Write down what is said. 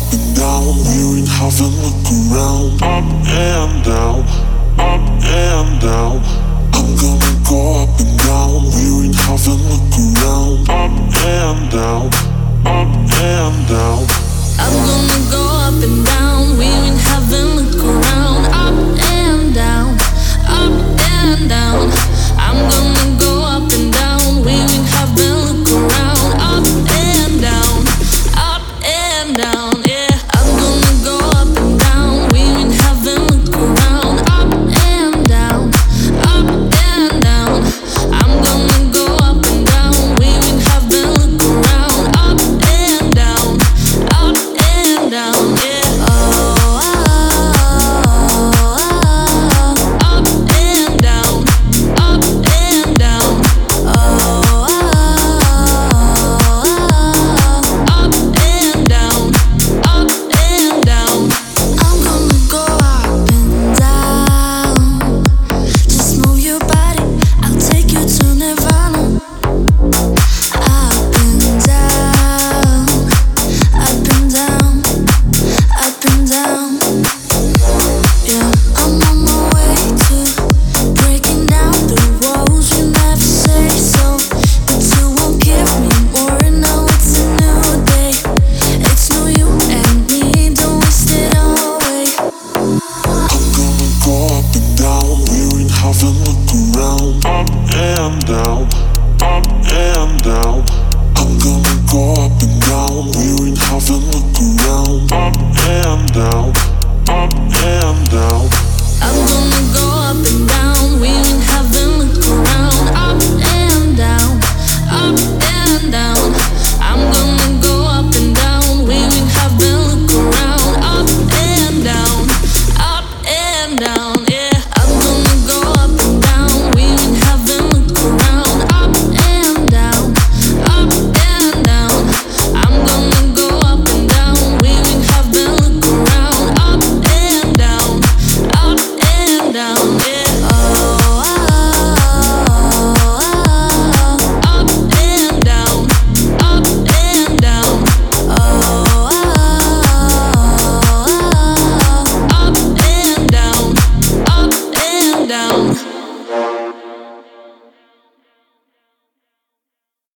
and down, we're in heaven, look around. Up and down, up and down. I'm gonna go up and down, we're in heaven, look around. Up and down, up and down. I'm gonna go up and down, we're in heaven, look around. Up and down, up and down. I'm gonna go up and down, we're in heaven, look around. Up and down, up and down, yeah. I'm gonna go up and down, we're in heaven, look around. Up and down, up and down. I'm gonna go up and down, we're in heaven, look around. Up and down, up and down, yeah. Up and down, up and down. Up and down, up and down. I'm gonna go up and down. Just move your body, I'll take you to Nirvana. Up and down, up and down, up and down. Yeah, I'm on my way to breaking down the walls. You never say so, but you won't give me more. Now it's a new day. It's no you and me, don't waste it away. I'm gonna go up and down, we're in heaven, look around. Up and down, up and down. I'm gonna go up and down, we're in heaven, look around. Up and down, up and down.